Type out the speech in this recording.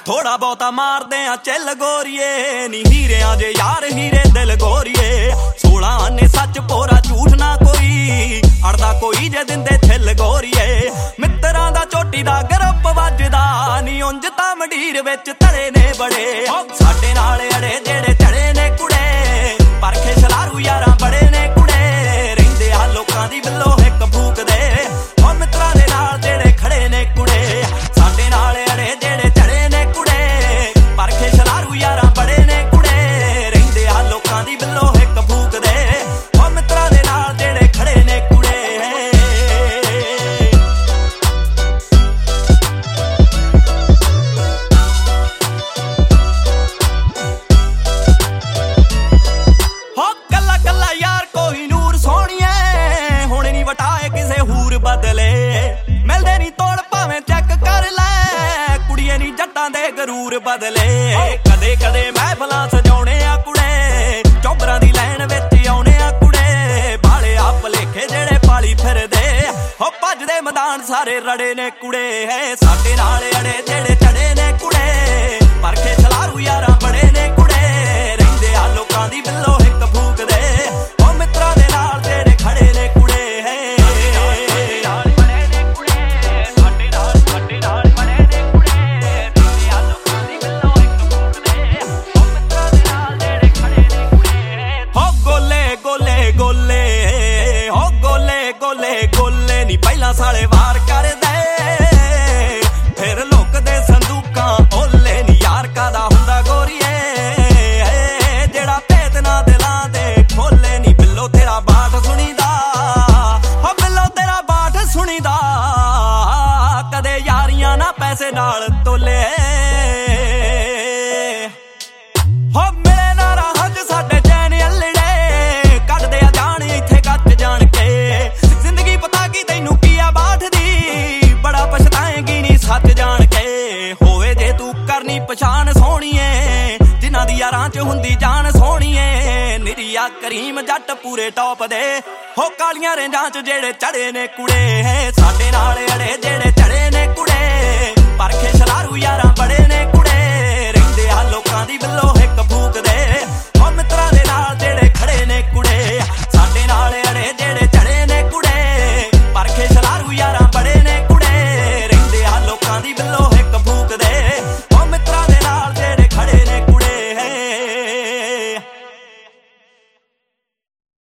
थोड़ा बहुता मारदे आ चिल गोरीए नी हीरियां जे यार हीरे दिल गोरीए 16 ने सच पोरा झूठ ना कोई अड़दा कोई जे दिंदे थिल गोरीए मित्रां दा चोटी दा गरप वजदा नी उंज तां मंडीर विच तड़े ने बड़े साडे नाल अड़े जेड़े चढ़े ने कुड़े परखे छलारू यारां बड़े ने कुड़े रहिंदे आ लोकां दी बिल्लो हिक फूकदे ओ मित्रां दे नाल जेड़े खड़े ने कुड़े साडे नाल अड़े जेड़े चढ़े ने कुड़े परखे छलारू यारां बड़े ने कुड़े रहिंदे आ लोकां दी बिल्लो हिक फूकदे ओ मित्रां दे नाल जेड़े खड़े ने कुड़े बदले मिलदे नी तोड़ भावें चेक कर लै कुड़िए नी जट्टां दे गरूर बदले कदे कदे महफलां सजाउणे आ कुड़े चौबरां दी लैन विच आउणे आ कुड़े बाले आ भलेखे जेड़े पाली फिरदे हो भजदे मैदान सारे रड़े ने कुड़े साडे नाल अड़े जेड़े चढ़े ने कुड़े परखे छलारू यारां बड़े ने कुड़े रहिंदे आ लोकां दी बिल्लो हिक फूकदे ओ मित्रां दे नाल जेड़े खड़े ने कुड़े गोले नी पहला साले वार कर दे फिर लुकदे संदूकां ओले नी यार कादा हुंदा गोरीए जेड़ा भेत ना दिलां दे खोले नी बिल्लो तेरा बाट सुनीदा हो बिल्लो तेरा बाट सुनीदा कदे यारियां ना पैसे नाल तोले हो मिले ना राह च साडे चैन अल्लड़े कटदे आ जान इत्थे कट जान के तैनू की आ बाट दी बड़ा पछताएगी नी सच जान के होवे जे तू करनी पछाण सोहणीए जिन्हां दी यारां च हुंदी जान सोहणीए निरिया करीम जट पूरे टॉप दे हो कालियां रेंजां च जेड़े चढ़े ने कुड़े साडे नाल अड़े जेड़े चढ़े ने कुड़े परखे छलारू यारां बड़े ने कुड़े रहिंदे आ लोकां दी बिल्लो